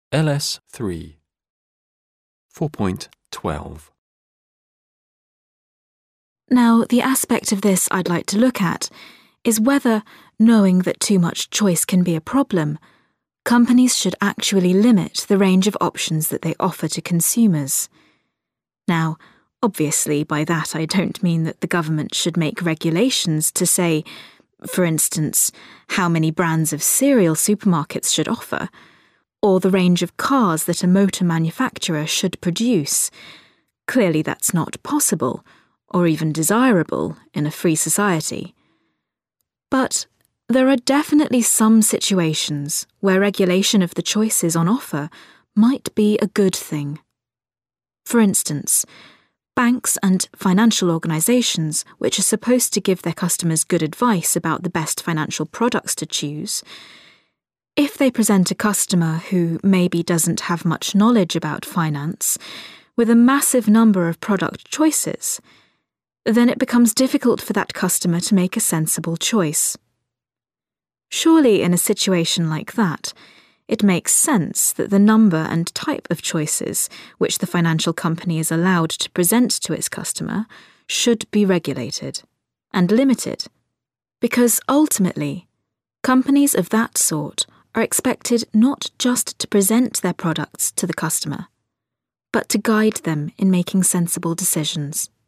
LS3 4.12. Now, the aspect of this I'd like to look at is whether, knowing that too much choice can be a problem, companies should actually limit the range of options that they offer to consumers. Now, obviously, by that I don't mean that the government should make regulations to say, for instance, how many brands of cereal supermarkets should offer, or the range of cars that a motor manufacturer should produce. Clearly that's not possible, or even desirable, in a free society. But there are definitely some situations where regulation of the choices on offer might be a good thing. For instance, banks and financial organisations, which are supposed to give their customers good advice about the best financial products to choose, if they present a customer who maybe doesn't have much knowledge about finance with a massive number of product choices, then it becomes difficult for that customer to make a sensible choice. Surely, in a situation like that, it makes sense that the number and type of choices which the financial company is allowed to present to its customer should be regulated and limited, because ultimately, companies of that sort are expected not just to present their products to the customer, but to guide them in making sensible decisions.